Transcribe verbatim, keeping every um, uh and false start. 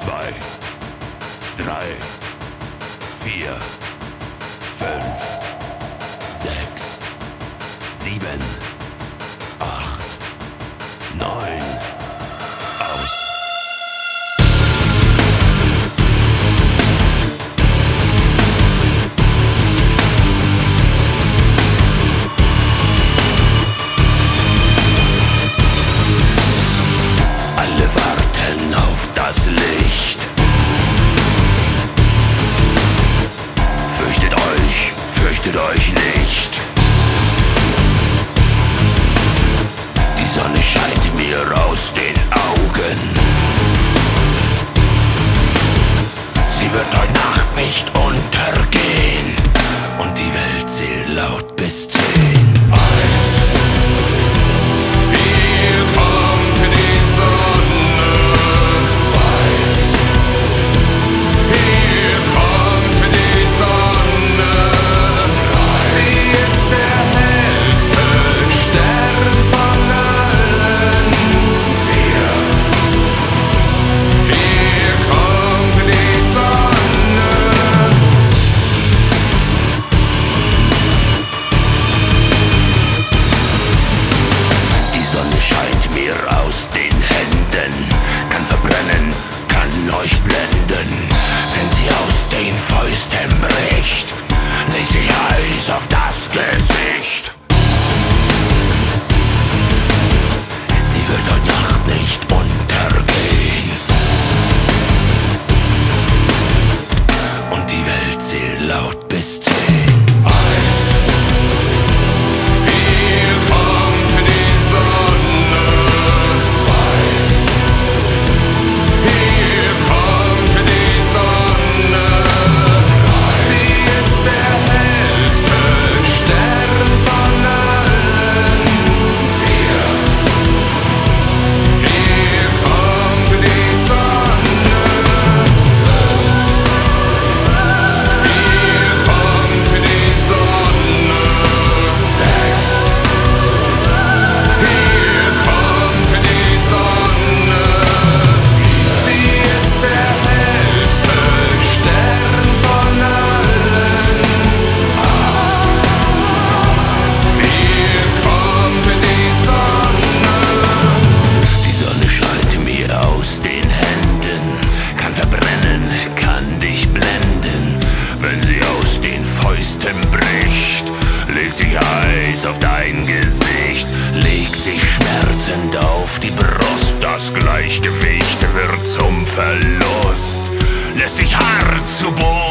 zwei, drei, vier, fünf, sechs, sieben, acht, neun, aus. Alle warten auf das Licht. Fürchtet euch, fürchtet euch nicht. Die Sonne scheint mir aus den Augen. Sie wird heute Nacht nicht untergehen. Und die Welt zählt laut bis zehn. Scheint mir aus den Händen, kann verbrennen, kann euch blenden. Wenn sie aus den Fäusten bricht, legt sich Eis auf das Gesicht. Sie wird heute Nacht nicht untergehen. Und die Welt zählt laut bis zehn. Legt sich Eis auf dein Gesicht, legt sich schmerzend auf die Brust. Das Gleichgewicht wird zum Verlust, lässt sich hart zu Boden.